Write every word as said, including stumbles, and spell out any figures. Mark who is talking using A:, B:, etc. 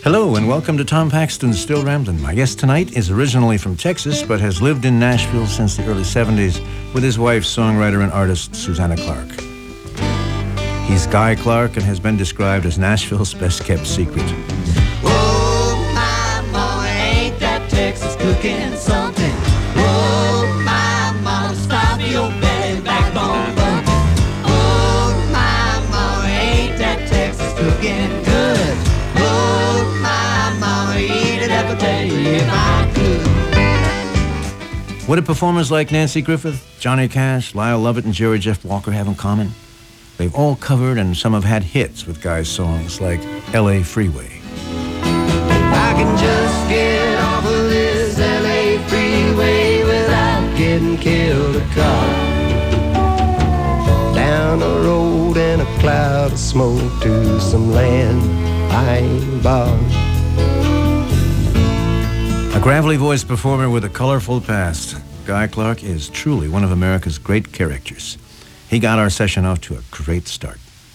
A: Hello and welcome to Tom Paxton's Still Ramblin'. My guest tonight is originally from Texas but has lived in Nashville since the early seventies with his wife, songwriter and artist Susanna Clark. He's Guy Clark and has been described as Nashville's best-kept secret.
B: Oh, my mama, ain't that Texas cooking something? Oh, my mama, stop your belly backbone bumping. Oh, my mama, ain't that Texas cooking good? Oh, my mama, eat it up, I'll tell you if I could.
A: What do performers like Nancy Griffith, Johnny Cash, Lyle Lovett, and Jerry Jeff Walker have in common? They've all covered and some have had hits with Guy's songs like L A Freeway.
B: I can just get off of this L A freeway without getting killed a car. Down a road in a cloud of smoke to some land I ain't bought.
A: A gravelly-voiced performer with a colorful past, Guy Clark is truly one of America's great characters. He got our session off to a great start.